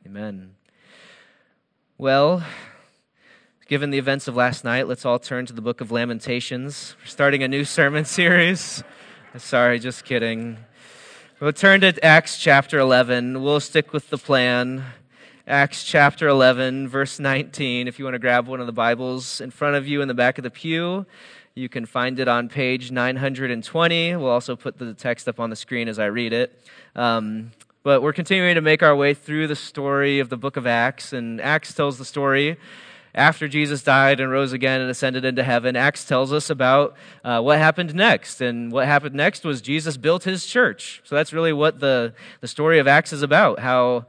Amen. Well, given the events of last night, let's all turn to the book of Lamentations. We're starting a new sermon series. Sorry, just kidding. We'll turn to Acts chapter 11. We'll stick with the plan. Acts chapter 11, verse 19. If you want to grab one of the Bibles in front of you in the back of the pew, you can find it on page 920. We'll also put the text up on the screen as I read it. But we're continuing to make our way through the story of the book of Acts, and Acts tells the story after Jesus died and rose again and ascended into heaven. Acts tells us about what happened next, and what happened next was Jesus built his church. So that's really what the story of Acts is about, how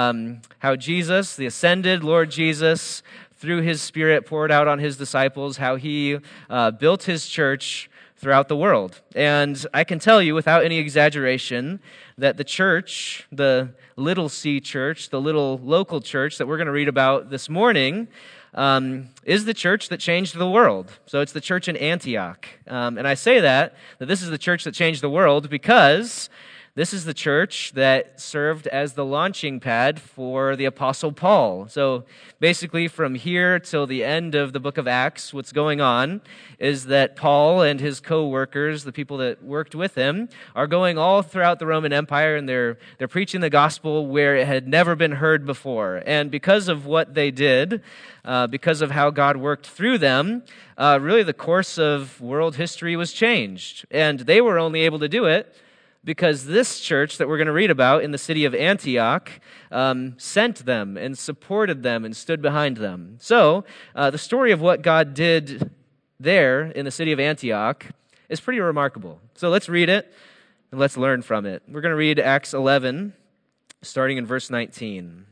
Jesus, the ascended Lord Jesus, through his Spirit poured out on his disciples, how he built his church throughout the world. And I can tell you without any exaggeration that the church, the little C church, the little local church that we're going to read about this morning, is the church that changed the world. So it's the church in Antioch. And I say that this is the church that changed the world because this is the church that served as the launching pad for the Apostle Paul. So basically from here till the end of the book of Acts, what's going on is that Paul and his co-workers, the people that worked with him, are going all throughout the Roman Empire, and they're preaching the gospel where it had never been heard before. And because of what they did, because of how God worked through them, really the course of world history was changed. And they were only able to do it because this church that we're going to read about in the city of Antioch sent them and supported them and stood behind them. So the story of what God did there in the city of Antioch is pretty remarkable. So let's read it and let's learn from it. We're going to read Acts 11, starting in verse 19.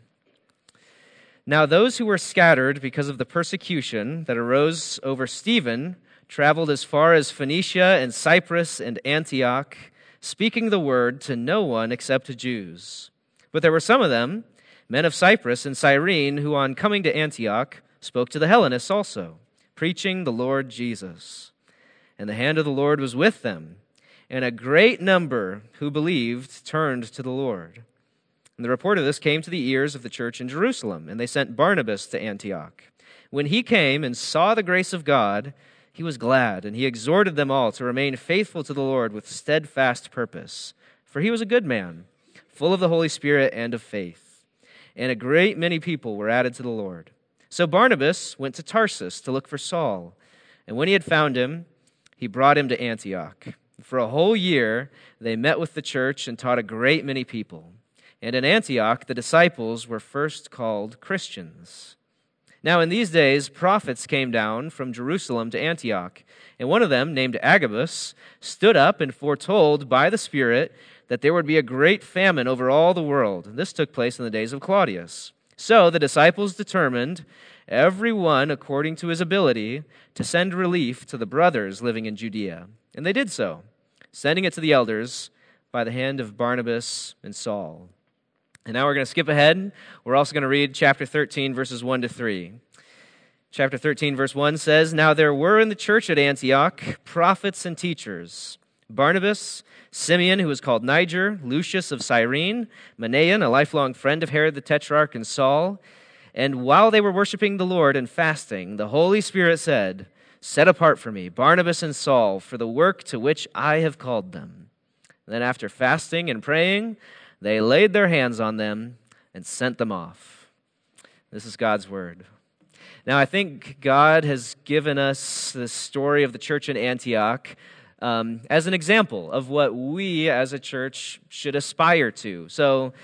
Now those who were scattered because of the persecution that arose over Stephen traveled as far as Phoenicia and Cyprus and Antioch, speaking the word to no one except to Jews. But there were some of them, men of Cyprus and Cyrene, who on coming to Antioch spoke to the Hellenists also, preaching the Lord Jesus. And the hand of the Lord was with them, and a great number who believed turned to the Lord. And the report of this came to the ears of the church in Jerusalem, and they sent Barnabas to Antioch. When he came and saw the grace of God, he was glad, and he exhorted them all to remain faithful to the Lord with steadfast purpose. For he was a good man, full of the Holy Spirit and of faith. And a great many people were added to the Lord. So Barnabas went to Tarsus to look for Saul. And when he had found him, he brought him to Antioch. For a whole year they met with the church and taught a great many people. And in Antioch the disciples were first called Christians. Now in these days prophets came down from Jerusalem to Antioch, and one of them, named Agabus, stood up and foretold by the Spirit that there would be a great famine over all the world. This took place in the days of Claudius. So the disciples determined, every one according to his ability, to send relief to the brothers living in Judea. And they did so, sending it to the elders by the hand of Barnabas and Saul. And now we're going to skip ahead. We're also going to read chapter 13, verses 1 to 3. Chapter 13, verse 1 says, Now there were in the church at Antioch prophets and teachers, Barnabas, Simeon, who was called Niger, Lucius of Cyrene, Manaen, a lifelong friend of Herod the Tetrarch, and Saul. And while they were worshiping the Lord and fasting, the Holy Spirit said, Set apart for me Barnabas and Saul for the work to which I have called them. And then after fasting and praying, they laid their hands on them and sent them off. This is God's word. Now, I think God has given us the story of the church in Antioch as an example of what we as a church should aspire to. So,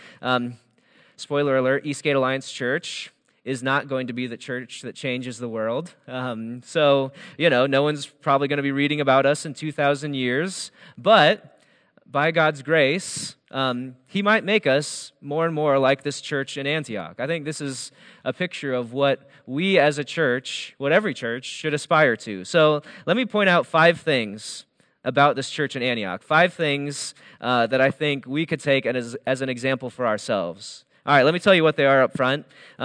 spoiler alert, Eastgate Alliance Church is not going to be the church that changes the world. So, no one's probably going to be reading about us in 2,000 years, but by God's grace, He might make us more and more like this church in Antioch. I think this is a picture of what we as a church, what every church should aspire to. So let me point out 5 things about this church in Antioch. 5 things that I think we could take as an example for ourselves. All right, let me tell you what they are up front.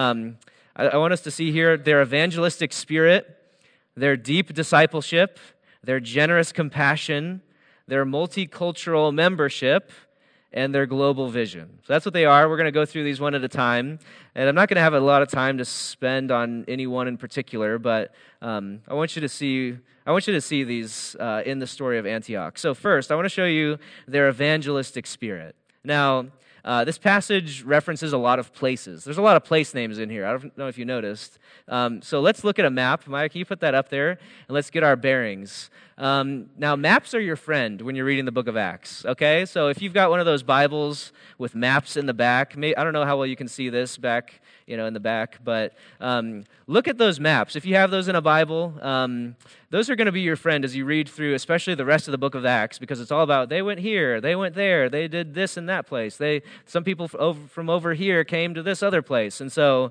I want us to see here their evangelistic spirit, their deep discipleship, their generous compassion, their multicultural membership, and their global vision. So that's what they are. We're going to go through these one at a time. And I'm not going to have a lot of time to spend on any one in particular, but I want you to see these in the story of Antioch. So first, I want to show you their evangelistic spirit. Now, this passage references a lot of places. There's a lot of place names in here. I don't know if you noticed. So let's look at a map. Maya, can you put that up there? And let's get our bearings. Now, maps are your friend when you're reading the book of Acts, okay? So if you've got one of those Bibles with maps in the back, I don't know how well you can see this back, in the back, but look at those maps. If you have those in a Bible, those are going to be your friend as you read through, especially the rest of the book of Acts, because it's all about they went here, they went there, they did this and that place. Some people from over here came to this other place, and so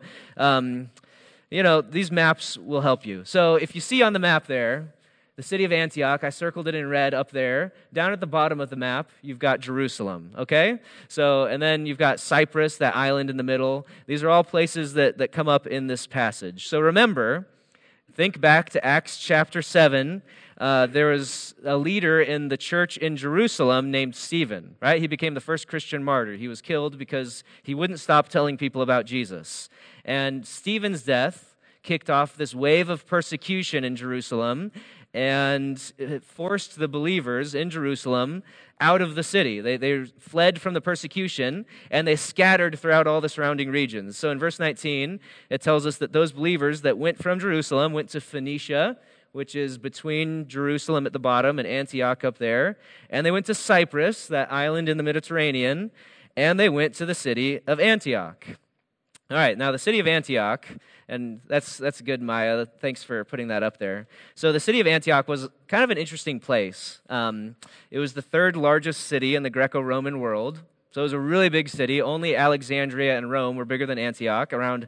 these maps will help you. So if you see on the map there, the city of Antioch, I circled it in red up there. Down at the bottom of the map, you've got Jerusalem, okay? So, and then you've got Cyprus, that island in the middle. These are all places that come up in this passage. So remember, think back to Acts chapter 7. There was a leader in the church in Jerusalem named Stephen, right? He became the first Christian martyr. He was killed because he wouldn't stop telling people about Jesus. And Stephen's death kicked off this wave of persecution in Jerusalem, and it forced the believers in Jerusalem out of the city. They fled from the persecution, and they scattered throughout all the surrounding regions. So in verse 19, it tells us that those believers that went from Jerusalem went to Phoenicia, which is between Jerusalem at the bottom and Antioch up there, and they went to Cyprus, that island in the Mediterranean, and they went to the city of Antioch. All right, now the city of Antioch, and that's good, Maya. Thanks for putting that up there. So the city of Antioch was kind of an interesting place. It was the third largest city in the Greco-Roman world. So it was a really big city. Only Alexandria and Rome were bigger than Antioch. Around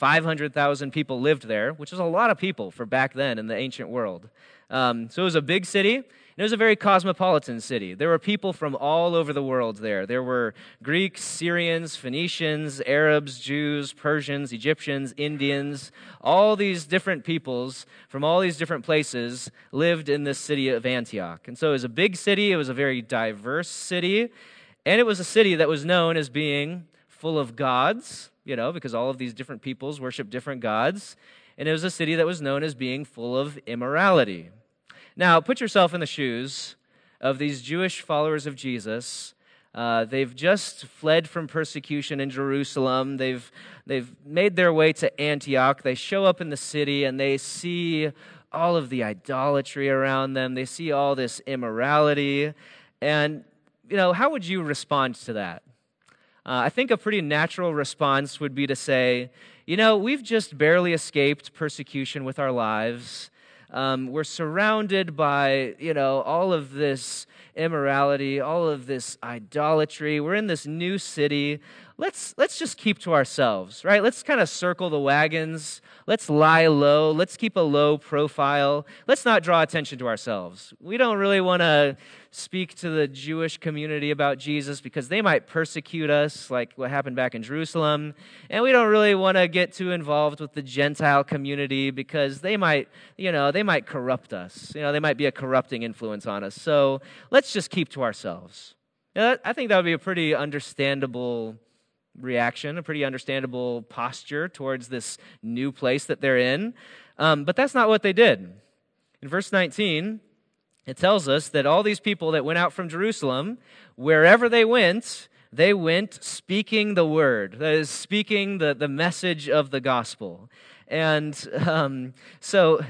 500,000 people lived there, which is a lot of people for back then in the ancient world. So it was a big city. It was a very cosmopolitan city. There were people from all over the world there. There were Greeks, Syrians, Phoenicians, Arabs, Jews, Persians, Egyptians, Indians. All these different peoples from all these different places lived in this city of Antioch. And so it was a big city. It was a very diverse city. And it was a city that was known as being full of gods, because all of these different peoples worship different gods. And it was a city that was known as being full of immorality. Now, put yourself in the shoes of these Jewish followers of Jesus. They've just fled from persecution in Jerusalem. They've made their way to Antioch. They show up in the city, and they see all of the idolatry around them. They see all this immorality. And, how would you respond to that? I think a pretty natural response would be to say, we've just barely escaped persecution with our lives. We're surrounded by, all of this immorality, all of this idolatry. We're in this new city. Let's just keep to ourselves, right? Let's kind of circle the wagons. Let's lie low. Let's keep a low profile. Let's not draw attention to ourselves. We don't really want to speak to the Jewish community about Jesus because they might persecute us, like what happened back in Jerusalem. And we don't really want to get too involved with the Gentile community because they might corrupt us. They might be a corrupting influence on us. So let's just keep to ourselves. I think that would be a pretty understandable reaction, a pretty understandable posture towards this new place that they're in. But that's not what they did. In verse 19, it tells us that all these people that went out from Jerusalem, wherever they went speaking the word, that is, speaking the message of the gospel. And so,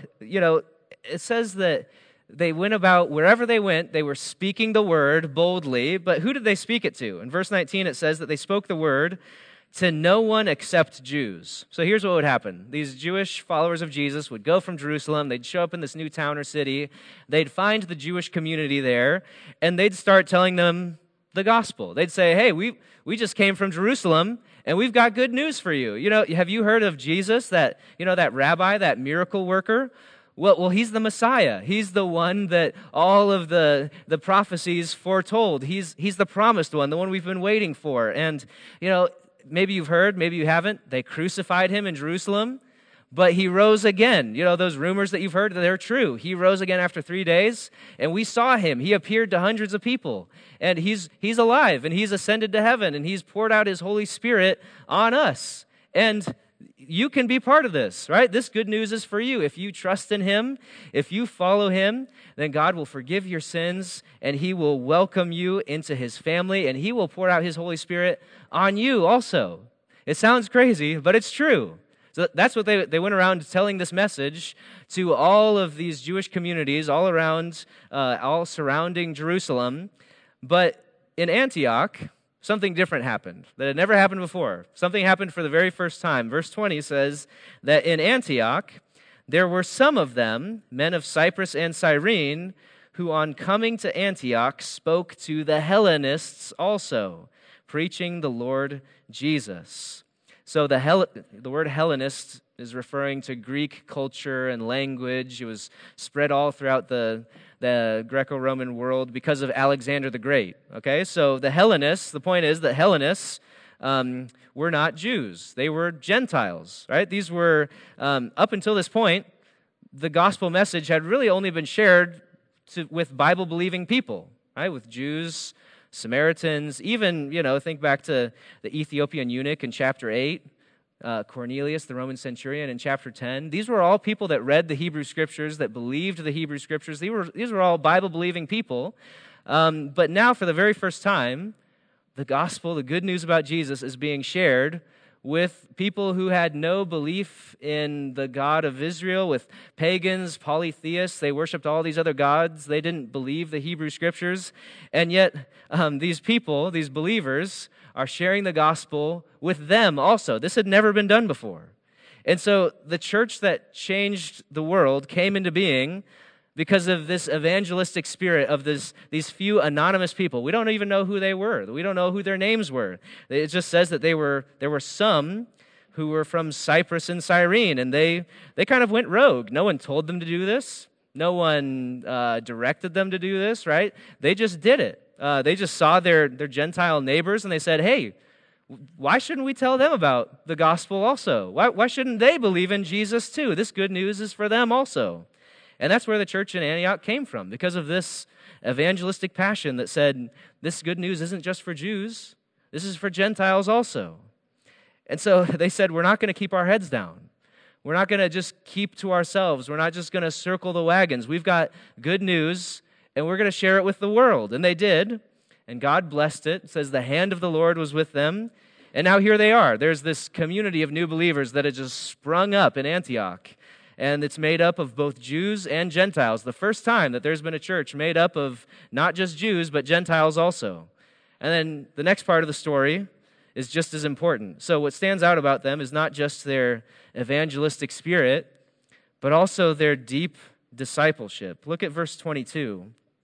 it says that they went about, wherever they went, they were speaking the word boldly, but who did they speak it to? In verse 19, it says that they spoke the word to no one except Jews. So here's what would happen. These Jewish followers of Jesus would go from Jerusalem, they'd show up in this new town or city, they'd find the Jewish community there, and they'd start telling them the gospel. They'd say, hey, we just came from Jerusalem, and we've got good news for you. Have you heard of Jesus, that rabbi, that miracle worker? Well, he's the Messiah. He's the one that all of the prophecies foretold. He's the promised one, the one we've been waiting for. And, maybe you've heard, maybe you haven't, they crucified him in Jerusalem. but he rose again. You know, those rumors that you've heard, they're true. He rose again after 3 days, and we saw him. He appeared to hundreds of people, and he's alive, and he's ascended to heaven, and he's poured out his Holy Spirit on us. And you can be part of this, right? This good news is for you. If you trust in him, if you follow him, then God will forgive your sins, and he will welcome you into his family, and he will pour out his Holy Spirit on you also. It sounds crazy, but it's true. So that's what they went around telling this message to all of these Jewish communities all around, all surrounding Jerusalem. But in Antioch, something different happened that had never happened before. Something happened for the very first time. Verse 20 says that in Antioch, there were some of them, men of Cyprus and Cyrene, who on coming to Antioch spoke to the Hellenists also, preaching the Lord Jesus. So the word Hellenist is referring to Greek culture and language. It was spread all throughout the Greco-Roman world because of Alexander the Great. Okay, so the Hellenists, the point is that Hellenists were not Jews. They were Gentiles, right? These were, up until this point, the gospel message had really only been shared with Bible-believing people, right? With Jews, Samaritans, even, think back to the Ethiopian eunuch in chapter 8, Cornelius, the Roman centurion in chapter 10. These were all people that read the Hebrew Scriptures, that believed the Hebrew Scriptures. These were all Bible-believing people. But now, for the very first time, the gospel, the good news about Jesus, is being shared with people who had no belief in the God of Israel, with pagans, polytheists. They worshiped all these other gods. They didn't believe the Hebrew Scriptures. And yet, these people, these believers, are sharing the gospel with them also. This had never been done before. And so the church that changed the world came into being because of this evangelistic spirit of these few anonymous people. We don't even know who they were. We don't know who their names were. It just says that there were some who were from Cyprus and Cyrene, and they kind of went rogue. No one told them to do this. No one directed them to do this, right? They just did it. They just saw their Gentile neighbors, and they said, hey, why shouldn't we tell them about the gospel also? Why shouldn't they believe in Jesus too? This good news is for them also. And that's where the church in Antioch came from, because of this evangelistic passion that said, this good news isn't just for Jews, this is for Gentiles also. And so they said, we're not going to keep our heads down. We're not going to just keep to ourselves. We're not just going to circle the wagons. We've got good news, and we're going to share it with the world. And they did, and God blessed it. It says the hand of the Lord was with them. And now here they are. There's this community of new believers that had just sprung up in Antioch. And it's made up of both Jews and Gentiles. The first time that there's been a church made up of not just Jews, but Gentiles also. And then the next part of the story is just as important. So what stands out about them is not just their evangelistic spirit, but also their deep discipleship. Look at verse 22.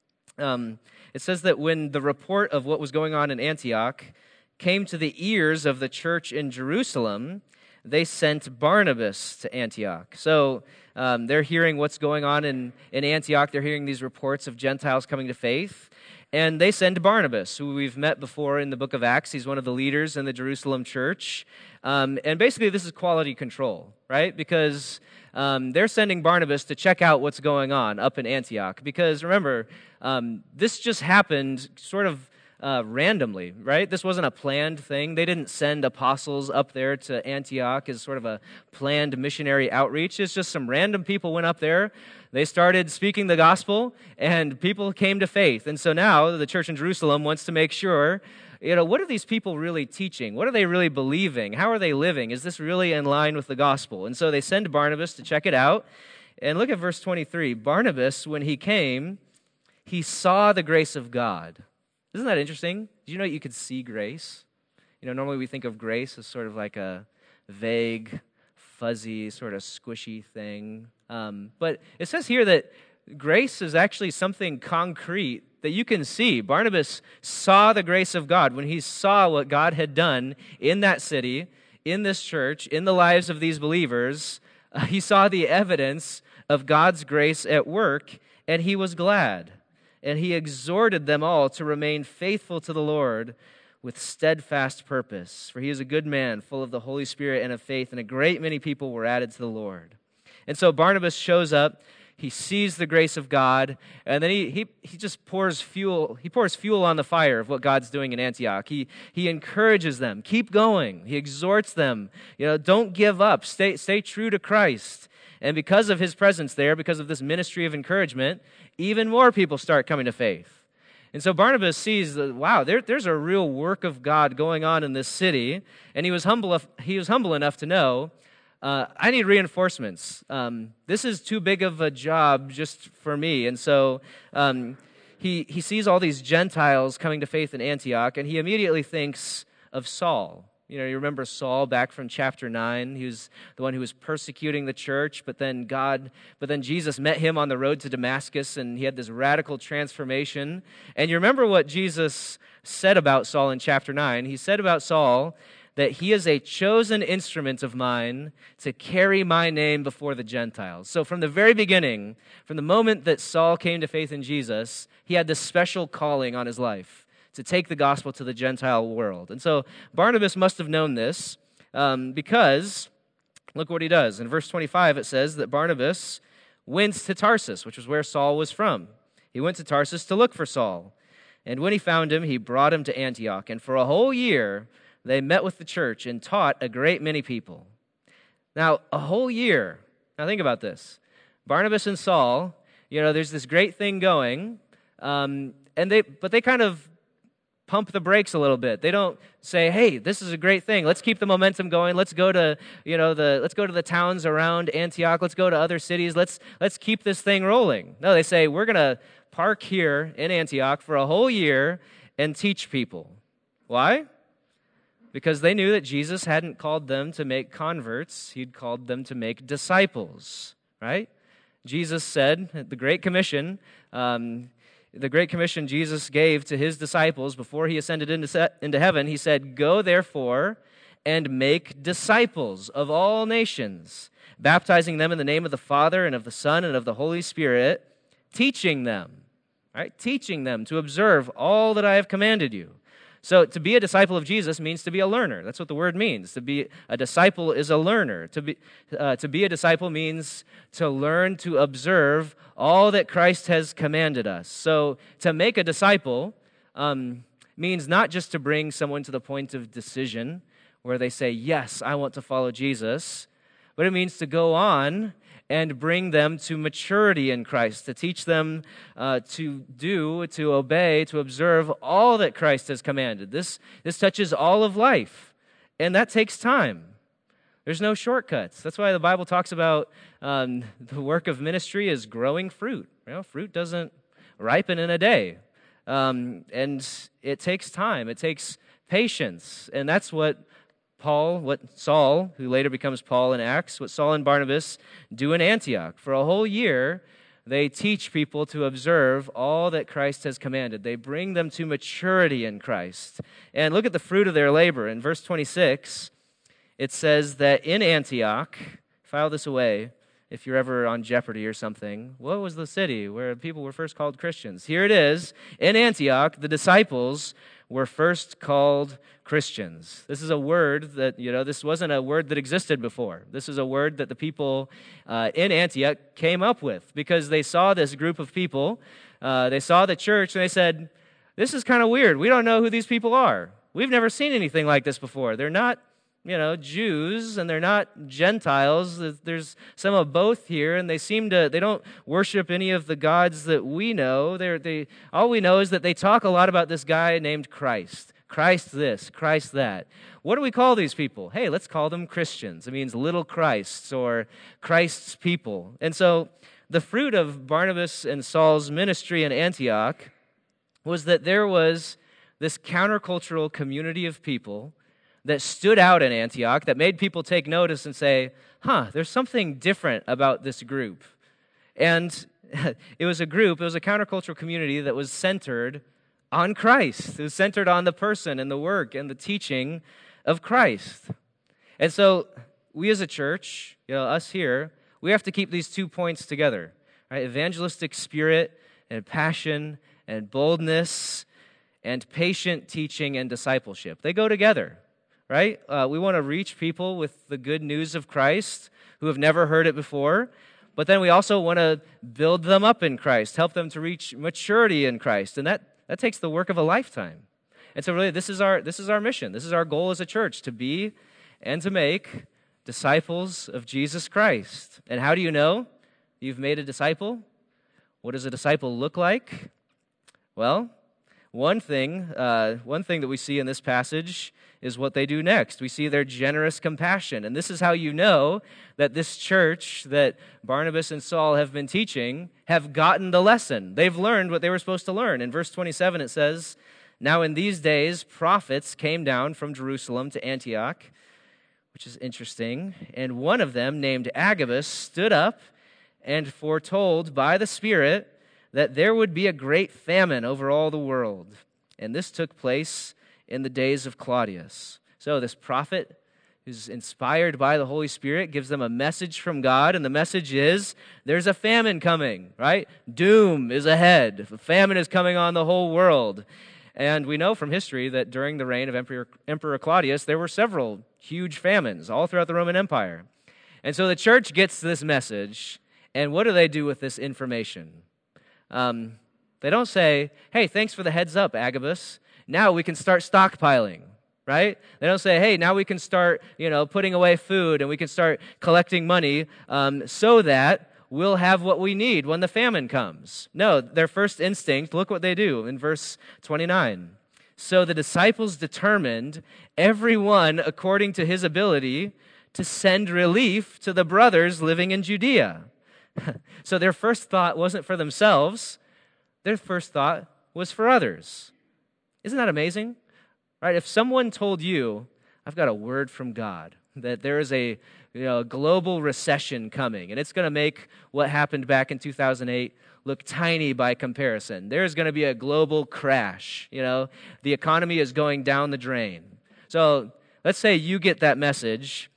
It says that when the report of what was going on in Antioch came to the ears of the church in Jerusalem, they sent Barnabas to Antioch. So they're hearing what's going on in Antioch. They're hearing these reports of Gentiles coming to faith. And they send Barnabas, who we've met before in the book of Acts. He's one of the leaders in the Jerusalem church. And basically, this is quality control, right? Because they're sending Barnabas to check out what's going on up in Antioch. Because remember, this just happened sort of randomly, right? This wasn't a planned thing. They didn't send apostles up there to Antioch as sort of a planned missionary outreach. It's just some random people went up there. They started speaking the gospel, and people came to faith. And so now the church in Jerusalem wants to make sure, what are these people really teaching? What are they really believing? How are they living? Is this really in line with the gospel? And so they send Barnabas to check it out. And look at verse 23. Barnabas, when he came, he saw the grace of God. Isn't that interesting? Did you know you could see grace? Normally we think of grace as sort of like a vague, fuzzy, sort of squishy thing. But it says here that grace is actually something concrete that you can see. Barnabas saw the grace of God when he saw what God had done in that city, in this church, in the lives of these believers. He saw the evidence of God's grace at work, and he was glad. And he exhorted them all to remain faithful to the Lord with steadfast purpose. For he is a good man, full of the Holy Spirit and of faith, and a great many people were added to the Lord. And so Barnabas shows up. He sees the grace of God, and then he just pours fuel. He pours fuel on the fire of what God's doing in Antioch. He encourages them, keep going. He exhorts them, don't give up. Stay true to Christ. And because of his presence there, because of this ministry of encouragement, even more people start coming to faith. And so Barnabas sees that, wow, there's a real work of God going on in this city, and he was humble enough to know, I need reinforcements. This is too big of a job just for me. And so he sees all these Gentiles coming to faith in Antioch, and he immediately thinks of Saul. You remember Saul back from chapter 9. He was the one who was persecuting the church, but then Jesus met him on the road to Damascus, and he had this radical transformation. And you remember what Jesus said about Saul in chapter 9. He said about Saul that he is a chosen instrument of mine to carry my name before the Gentiles. So from the very beginning, from the moment that Saul came to faith in Jesus, he had this special calling on his life to take the gospel to the Gentile world. And so Barnabas must have known this because look what he does. In verse 25, it says that Barnabas went to Tarsus, which was where Saul was from. He went to Tarsus to look for Saul. And when he found him, he brought him to Antioch. And for a whole year, they met with the church and taught a great many people. Now, a whole year. Now, think about this. Barnabas and Saul, there's this great thing going, but they kind of pump the brakes a little bit. They don't say, "Hey, this is a great thing. Let's keep the momentum going. Let's go to, let's go to the towns around Antioch. Let's go to other cities. Let's keep this thing rolling." No, they say, "We're going to park here in Antioch for a whole year and teach people." Why? Because they knew that Jesus hadn't called them to make converts. He'd called them to make disciples, right? Jesus said, the Great Commission Jesus gave to his disciples before he ascended into heaven, he said, "Go therefore and make disciples of all nations, baptizing them in the name of the Father and of the Son and of the Holy Spirit, teaching them," right? Teaching them to observe all that I have commanded you. So to be a disciple of Jesus means to be a learner. That's what the word means. To be a disciple is a learner. To be a disciple means to learn to observe all that Christ has commanded us. So to make a disciple means not just to bring someone to the point of decision where they say, "Yes, I want to follow Jesus," but it means to go on and bring them to maturity in Christ, to teach them to obey, to observe all that Christ has commanded. This touches all of life, and that takes time. There's no shortcuts. That's why the Bible talks about the work of ministry is growing fruit. Fruit doesn't ripen in a day, and it takes time. It takes patience, and that's what Saul, who later becomes Paul in Acts, what Saul and Barnabas do in Antioch. For a whole year, they teach people to observe all that Christ has commanded. They bring them to maturity in Christ. And look at the fruit of their labor. In verse 26, it says that in Antioch, file this away if you're ever on Jeopardy or something, what was the city where people were first called Christians? Here it is. In Antioch, the disciples were first called Christians. This is a word that, this wasn't a word that existed before. This is a word that the people in Antioch came up with because they saw this group of people, they saw the church, and they said, "This is kind of weird. We don't know who these people are. We've never seen anything like this before. They're not, Jews, and they're not Gentiles. There's some of both here, and they don't worship any of the gods that we know. All we know is that they talk a lot about this guy named Christ. Christ this, Christ that. What do we call these people? Hey, let's call them Christians. It means little Christs or Christ's people." And so the fruit of Barnabas and Saul's ministry in Antioch was that there was this countercultural community of people that stood out in Antioch, that made people take notice and say, there's something different about this group. And it was a countercultural community that was centered on Christ. It was centered on the person and the work and the teaching of Christ. And so we as a church, us here, we have to keep these 2 points together, right? Evangelistic spirit and passion and boldness and patient teaching and discipleship. They go together, right? We want to reach people with the good news of Christ who have never heard it before, but then we also want to build them up in Christ, help them to reach maturity in Christ, and that takes the work of a lifetime. And so really this is our mission. This is our goal as a church, to be and to make disciples of Jesus Christ. And how do you know you've made a disciple? What does a disciple look like? Well, one thing that we see in this passage is what they do next. We see their generous compassion. And this is how you know that this church that Barnabas and Saul have been teaching have gotten the lesson. They've learned what they were supposed to learn. In verse 27 it says, "Now in these days prophets came down from Jerusalem to Antioch," which is interesting, "and one of them, named Agabus, stood up and foretold by the Spirit that there would be a great famine over all the world. And this took place in the days of Claudius." So this prophet, who's inspired by the Holy Spirit, gives them a message from God, and the message is, there's a famine coming, right? Doom is ahead. A famine is coming on the whole world. And we know from history that during the reign of Emperor Claudius, there were several huge famines all throughout the Roman Empire. And so the church gets this message, and what do they do with this information? They don't say, "Hey, thanks for the heads up, Agabus. Now we can start stockpiling," right? They don't say, "Hey, now we can start, putting away food and we can start collecting money so that we'll have what we need when the famine comes." No, their first instinct, look what they do in verse 29. "So the disciples determined, every one according to his ability, to send relief to the brothers living in Judea." So their first thought wasn't for themselves. Their first thought was for others. Isn't that amazing? Right? If someone told you, "I've got a word from God, that there is a global recession coming, and it's going to make what happened back in 2008 look tiny by comparison. There's going to be a global crash. The economy is going down the drain." So let's say you get that message.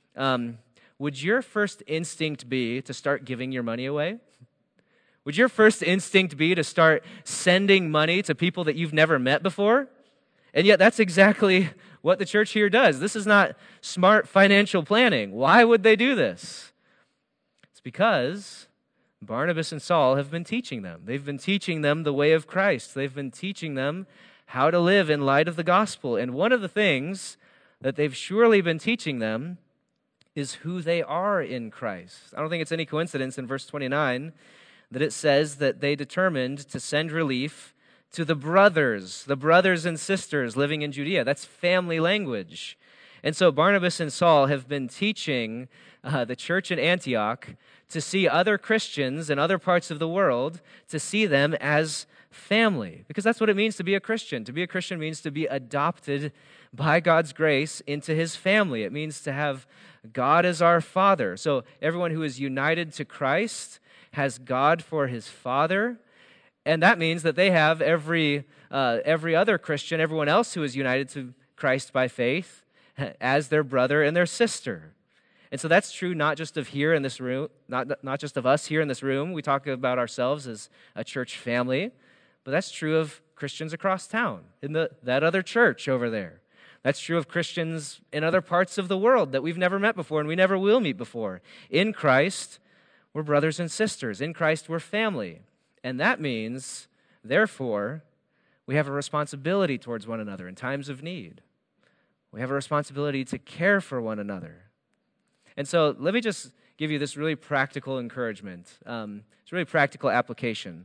Would your first instinct be to start giving your money away? Would your first instinct be to start sending money to people that you've never met before? And yet that's exactly what the church here does. This is not smart financial planning. Why would they do this? It's because Barnabas and Saul have been teaching them. They've been teaching them the way of Christ. They've been teaching them how to live in light of the gospel. And one of the things that they've surely been teaching them is who they are in Christ. I don't think it's any coincidence in verse 29 that it says that they determined to send relief to the brothers and sisters living in Judea. That's family language. And so Barnabas and Saul have been teaching the church in Antioch to see other Christians in other parts of the world, to see them as family. Because that's what it means to be a Christian. To be a Christian means to be adopted by God's grace into his family. It means to have God as our Father. So everyone who is united to Christ has God for his Father. And that means that they have every other Christian, everyone else who is united to Christ by faith, as their brother and their sister. And so that's true not just of here in this room, not just of us here in this room. We talk about ourselves as a church family, but that's true of Christians across town, in that other church over there. That's true of Christians in other parts of the world that we've never met before and we never will meet before. In Christ, we're brothers and sisters. In Christ, we're family. And that means, therefore, we have a responsibility towards one another in times of need. We have a responsibility to care for one another. And so let me just give you this really practical encouragement. It's really practical application.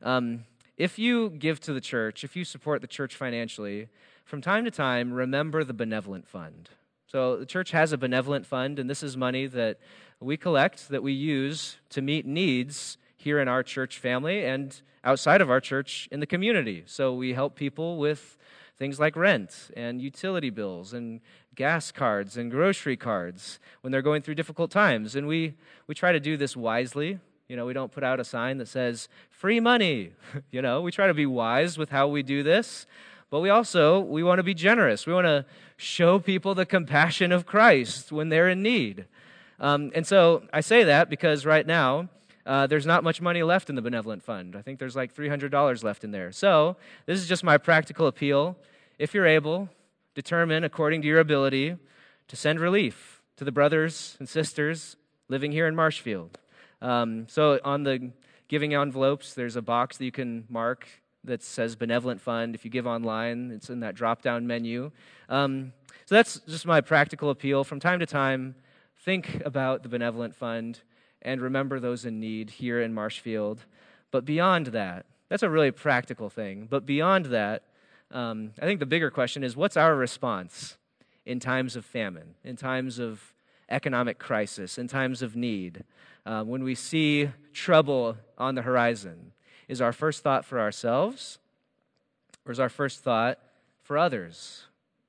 If you give to the church, if you support the church financially, from time to time, remember the benevolent fund. So the church has a benevolent fund, and this is money that we collect, that we use to meet needs here in our church family and outside of our church in the community. So we help people with things like rent and utility bills and gas cards and grocery cards when they're going through difficult times. And we try to do this wisely. We don't put out a sign that says, free money. We try to be wise with how we do this. But we want to be generous. We want to show people the compassion of Christ when they're in need. And so I say that because right now, there's not much money left in the benevolent fund. I think there's like $300 left in there. So this is just my practical appeal. If you're able, determine according to your ability to send relief to the brothers and sisters living here in Marshfield. So on the giving envelopes, there's a box that you can mark that says Benevolent Fund. If you give online, it's in that drop-down menu. So that's just my practical appeal. From time to time, think about the Benevolent Fund and remember those in need here in Marshfield. But beyond that, that's a really practical thing. But beyond that, I think the bigger question is, what's our response in times of famine, in times of economic crisis, in times of need? When we see trouble on the horizon, is our first thought for ourselves, or is our first thought for others?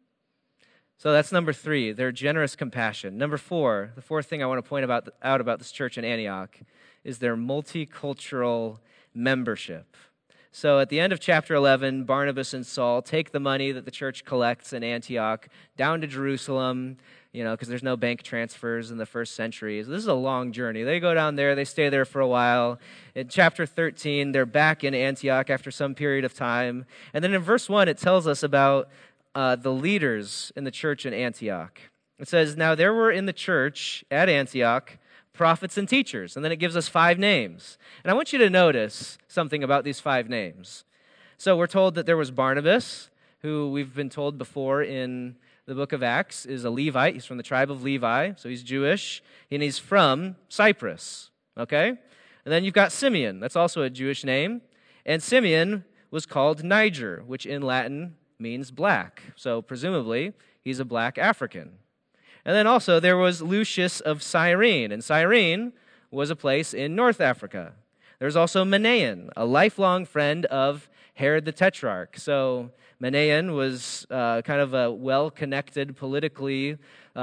So that's number 3, their generous compassion. Number 4, the fourth thing I want to point out about this church in Antioch is their multicultural membership. So at the end of chapter 11, Barnabas and Saul take the money that the church collects in Antioch down to Jerusalem, because there's no bank transfers in the first century. So this is a long journey. They go down there, they stay there for a while. In chapter 13, they're back in Antioch after some period of time. And then in verse 1, it tells us about the leaders in the church in Antioch. It says, "Now there were in the church at Antioch prophets and teachers." And then it gives us 5 names. And I want you to notice something about these 5 names. So we're told that there was Barnabas, who we've been told before in the book of Acts is a Levite. He's from the tribe of Levi, so he's Jewish, and he's from Cyprus, okay? And then you've got Simeon. That's also a Jewish name. And Simeon was called Niger, which in Latin means black. So presumably, he's a black African. And then also there was Lucius of Cyrene, and Cyrene was a place in North Africa. There's also Manaen, a lifelong friend of Herod the Tetrarch. So Manaen was kind of a well-connected, politically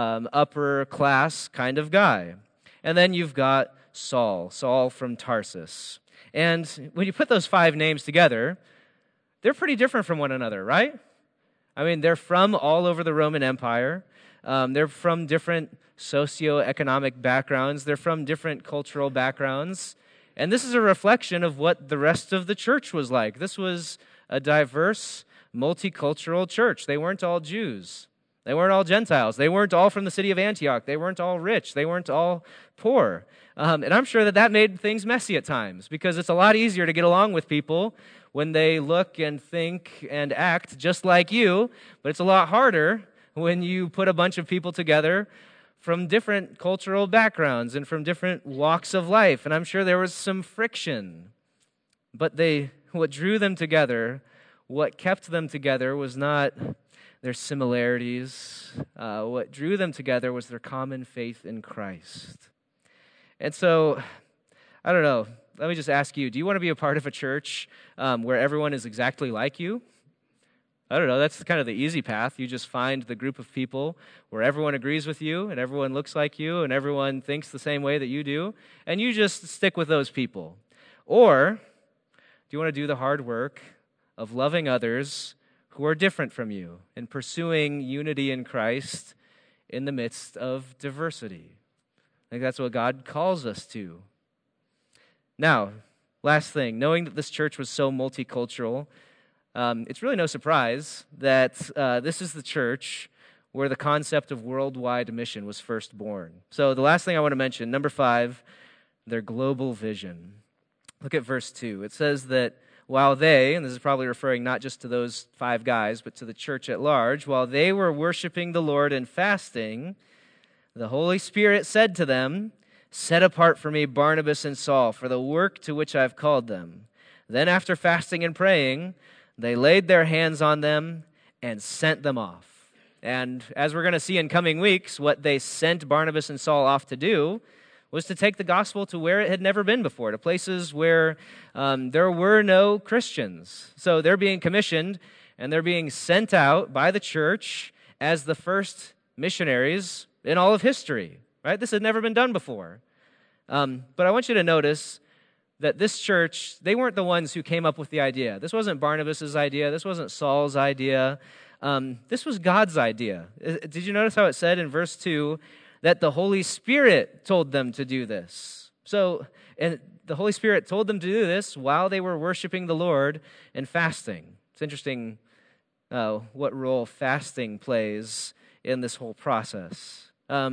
upper class kind of guy. And then you've got Saul from Tarsus. And when you put those 5 names together, they're pretty different from one another, right? I mean, they're from all over the Roman Empire. They're from different socioeconomic backgrounds. They're from different cultural backgrounds. And this is a reflection of what the rest of the church was like. This was a diverse, multicultural church. They weren't all Jews. They weren't all Gentiles. They weren't all from the city of Antioch. They weren't all rich. They weren't all poor. And I'm sure that made things messy at times, because it's a lot easier to get along with people when they look and think and act just like you, but it's a lot harder when you put a bunch of people together from different cultural backgrounds and from different walks of life. And I'm sure there was some friction. But what drew them together, what kept them together was not their similarities. What drew them together was their common faith in Christ. And so, I don't know, let me just ask you, do you want to be a part of a church where everyone is exactly like you? I don't know, that's kind of the easy path. You just find the group of people where everyone agrees with you and everyone looks like you and everyone thinks the same way that you do, and you just stick with those people. Or do you want to do the hard work of loving others who are different from you and pursuing unity in Christ in the midst of diversity? I think that's what God calls us to. Now, last thing, knowing that this church was so multicultural, it's really no surprise that this is the church where the concept of worldwide mission was first born. So the last thing I want to mention, number 5, their global vision. Look at verse 2. It says that while they, and this is probably referring not just to those 5 guys, but to the church at large, while they were worshiping the Lord and fasting, the Holy Spirit said to them, "Set apart for me Barnabas and Saul for the work to which I've called them." Then after fasting and praying, they laid their hands on them and sent them off. And as we're going to see in coming weeks, what they sent Barnabas and Saul off to do was to take the gospel to where it had never been before, to places where there were no Christians. So they're being commissioned, and they're being sent out by the church as the first missionaries in all of history, right? This had never been done before. But I want you to notice that this church, they weren't the ones who came up with the idea. This wasn't Barnabas' idea. This wasn't Saul's idea. This was God's idea. Did you notice how it said in verse 2 that the Holy Spirit told them to do this? So, and the Holy Spirit told them to do this while they were worshiping the Lord and fasting. It's interesting what role fasting plays in this whole process.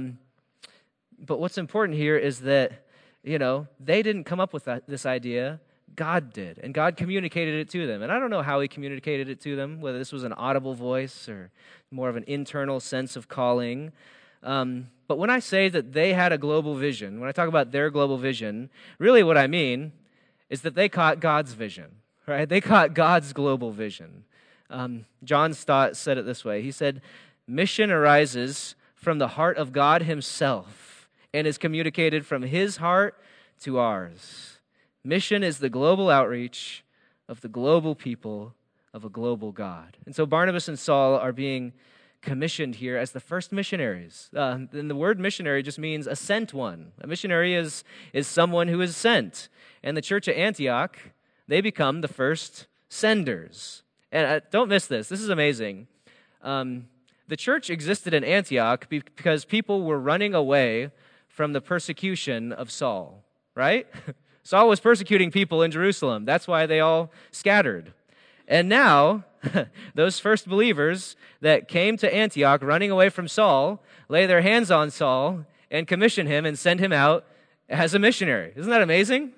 But what's important here is that, they didn't come up with this idea. God did, and God communicated it to them. And I don't know how he communicated it to them, whether this was an audible voice or more of an internal sense of calling. But when I say that they had a global vision, when I talk about their global vision, really what I mean is that they caught God's vision, right? They caught God's global vision. John Stott said it this way. He said, "Mission arises from the heart of God himself and is communicated from his heart to ours. Mission is the global outreach of the global people of a global God." And so Barnabas and Saul are being commissioned here as the first missionaries. And the word missionary just means a sent one. A missionary is someone who is sent. And the church at Antioch, they become the first senders. And don't miss this. This is amazing. The church existed in Antioch because people were running away from the persecution of Saul, right? Saul was persecuting people in Jerusalem. That's why they all scattered. And now, those first believers that came to Antioch running away from Saul lay their hands on Saul and commission him and send him out as a missionary. Isn't that amazing?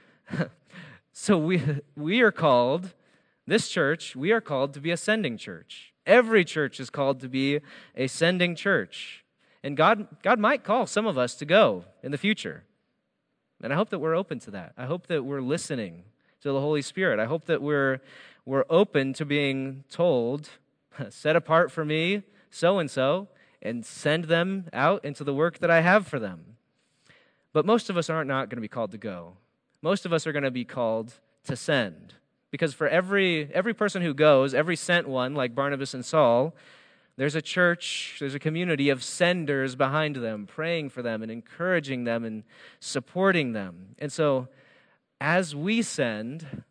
So we are called, this church, we are called to be a sending church. Every church is called to be a sending church. And God might call some of us to go in the future. And I hope that we're open to that. I hope that we're listening to the Holy Spirit. I hope that we're open to being told, set apart for me, so-and-so, and send them out into the work that I have for them. But most of us are not going to be called to go. Most of us are going to be called to send. Because for every person who goes, every sent one, like Barnabas and Saul, there's a church, there's a community of senders behind them, praying for them and encouraging them and supporting them. And so as we send,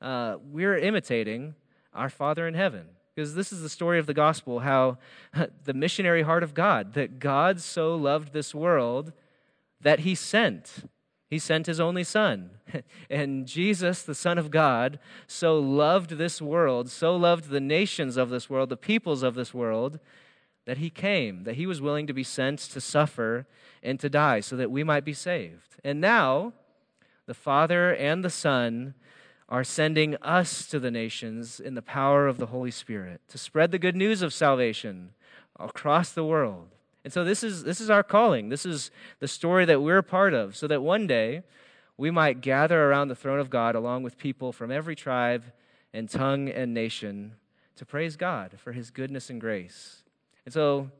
we're imitating our Father in heaven. Because this is the story of the gospel, how the missionary heart of God, that God so loved this world that he sent. He sent his only Son. And Jesus, the Son of God, so loved this world, so loved the nations of this world, the peoples of this world, that he came, that he was willing to be sent to suffer and to die so that we might be saved. And now, the Father and the Son are sending us to the nations in the power of the Holy Spirit to spread the good news of salvation across the world. And so this is our calling. This is the story that we're a part of, so that one day we might gather around the throne of God along with people from every tribe and tongue and nation to praise God for his goodness and grace. And so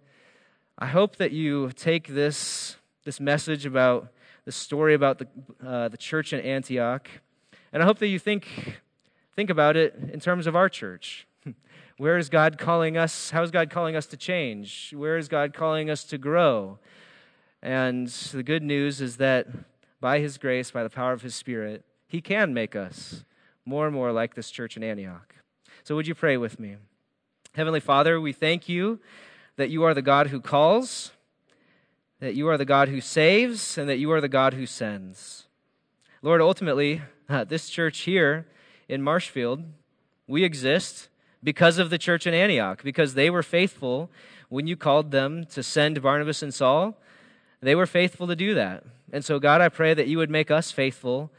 I hope that you take this message about the story about the church in Antioch, and I hope that you think about it in terms of our church. Where is God calling us? How is God calling us to change? Where is God calling us to grow? And the good news is that by his grace, by the power of his Spirit, he can make us more and more like this church in Antioch. So would you pray with me? Heavenly Father, we thank you that you are the God who calls, that you are the God who saves, and that you are the God who sends. Lord, ultimately, this church here in Marshfield, we exist because of the church in Antioch, because they were faithful when you called them to send Barnabas and Saul. They were faithful to do that. And so, God, I pray that you would make us faithful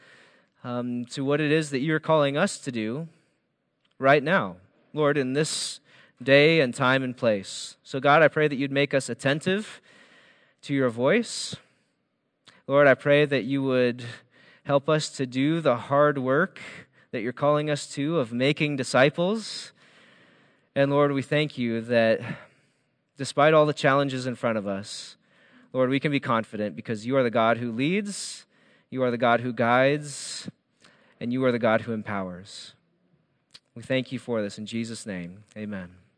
to what it is that you're calling us to do right now, Lord, in this day and time and place. So, God, I pray that you'd make us attentive to your voice. Lord, I pray that you would help us to do the hard work that you're calling us to of making disciples. And Lord, we thank you that despite all the challenges in front of us, Lord, we can be confident because you are the God who leads, you are the God who guides, and you are the God who empowers. We thank you for this in Jesus' name. Amen.